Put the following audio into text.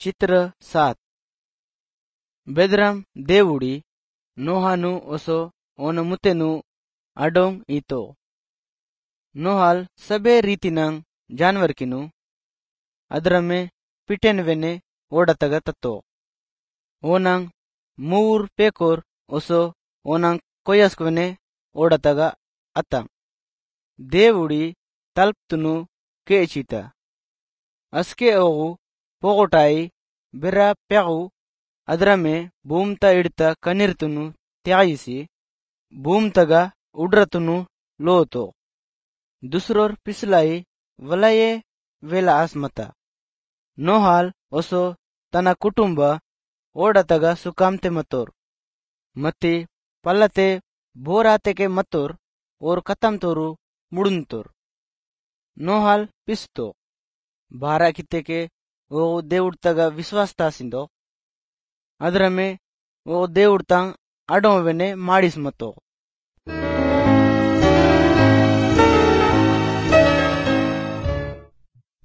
चित्र 7 बेदरम దేవుడి నోహాను ఒసో ఓన ముతెను అడోం ఈతో నోహాల్ సబే ರೀತಿನಂಗ್ ಜಾನ್ವರ್ಕಿನು ಅದರಮೆ ಪಿಟೆನ್ವೆನೆ ಓಡತಗ ತತ್ತೋ ಓನಂಗ್ ಮೂರ್ ಪೇಕೋರ್ ಒಸೋ ಓನಂಗ್ ಕೊಯ್ಯಸ್ಕ್ವೆನೆ ಓಡತಗ ಅತ್ತಂಗ್ దేవుడి ತಲ್ಪ್ತುನು ಕೇಚಿತ ಅಸ್ಕೆ ಓಗು ಪೋಗೋಟಾಯಿ ಬೆರ ಪೆಗು ಅದರಮೆ ಭೂಮ್ತ ಇಡ್ತ ಕನಿರ್ತುನು ತ್ಯಾಯಿಸಿ ಭೂಮ್ತಗ ಉಡ್ರತುನು ಲೋತೋ ದುಸ್ರೋರ್ ಪಿಸ್ಲಾಯಿ ವಲಯೇ ವೇಲ ಆಸ್ಮತ ನೋಹಾಲ್ ಒಸೋ ತನ್ನ ಕುಟುಂಬ ಓಡತಗ ಸುಕಾಂತೆ ಮತ್ತೋರ್ ಮತ್ತಿ ಪಲ್ಲತೆ ಬೋರಾತೆಗೆ ಮತ್ತೋರ್ ಓರ್ ಕತಂತೋರು ಮುಡುಂತೋರ್ ನೋಹಾಲ್ ಪಿಸ್ತೋ ಬಾರ ಕಿತ್ತೆಕೆ ಓ దేవుಡ್ತಗ ವಿಶ್ವಾಸ ತಾಸಿಂದೋ ಅದರಮೆ ಓ దేవుಡ್ತಂಗ್ ಅಡೋವೆನೆ ಮಾಡಿಸ್ ಮತ್ತೋ